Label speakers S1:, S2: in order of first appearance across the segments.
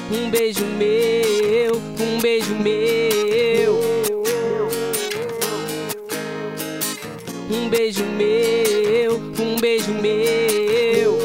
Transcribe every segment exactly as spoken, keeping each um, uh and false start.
S1: um beijo meu, um beijo meu, um beijo meu, um beijo meu,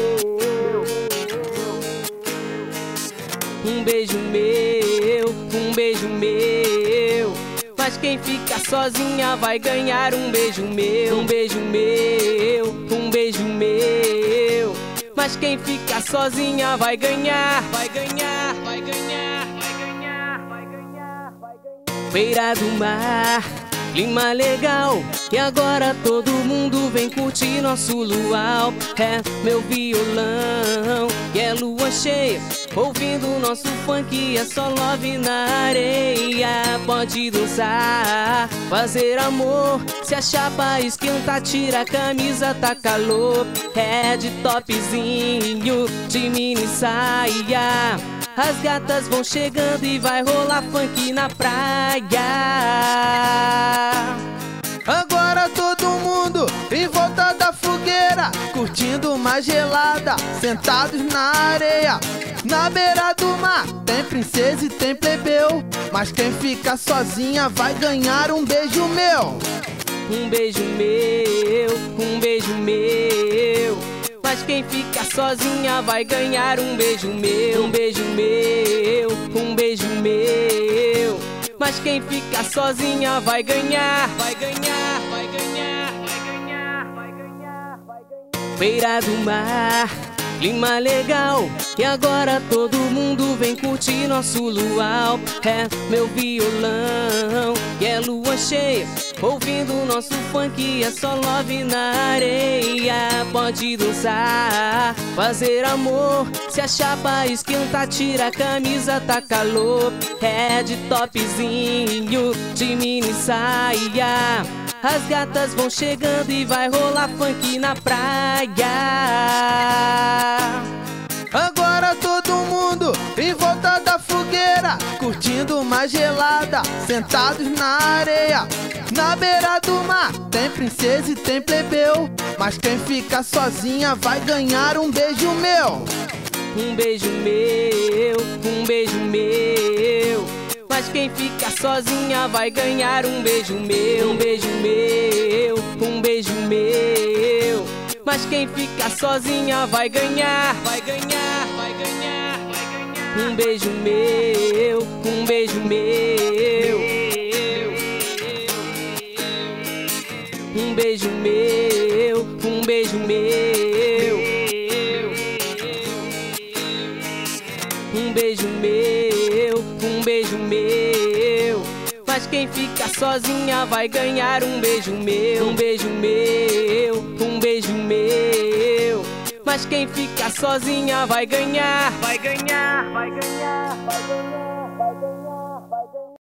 S1: um beijo meu, um beijo meu. Mas quem fica sozinha vai ganhar um beijo meu, um beijo meu, um beijo meu. Mas quem fica sozinha vai ganhar, vai ganhar, vai ganhar, vai ganhar, vai ganhar, vai ganhar. Beira do mar, clima legal, e agora todo mundo vem curtir nosso luau. É meu violão, e é lua cheia, ouvindo nosso funk, é só love na areia. Pode dançar, fazer amor, se a chapa esquenta, tira a camisa, tá calor. É de topzinho, de mini saia, as gatas vão chegando e vai rolar funk na praia.
S2: Agora todo mundo em volta da fogueira, curtindo uma gelada, sentados na areia. Na beira do mar tem princesa e tem plebeu, mas quem fica sozinha vai ganhar um beijo meu.
S1: Um beijo meu, um beijo meu. Mas quem fica sozinha vai ganhar um beijo meu, um beijo meu, um beijo meu. Mas quem fica sozinha vai ganhar, vai ganhar, vai ganhar, vai ganhar, vai ganhar, vai ganhar. Beira do mar, clima legal, e agora todo mundo vem curtir nosso luau. É meu violão, e é lua cheia, ouvindo nosso funk, é só love na areia. Pode dançar, fazer amor, se a chapa esquenta, tira a camisa, tá calor. É de topzinho, de mini saia, as gatas vão chegando e vai rolar funk na praia.
S2: Agora todo mundo em volta da fogueira, curtindo uma gelada, sentados na areia. Na beira do mar tem princesa e tem plebeu, mas quem fica sozinha vai ganhar um beijo meu.
S1: Um beijo meu, um beijo meu. Mas quem fica sozinha vai ganhar um beijo meu, um beijo meu, um beijo meu. Mas quem fica sozinha vai ganhar, vai ganhar, vai ganhar, vai ganhar. Um beijo meu, um beijo meu, um beijo meu, um beijo meu, um beijo meu, um beijo meu. Mas quem fica sozinha vai ganhar um beijo meu, um beijo meu, um beijo meu. Mas quem fica sozinha vai ganhar, vai ganhar, vai ganhar, vai ganhar, vai ganhar, vai ganhar.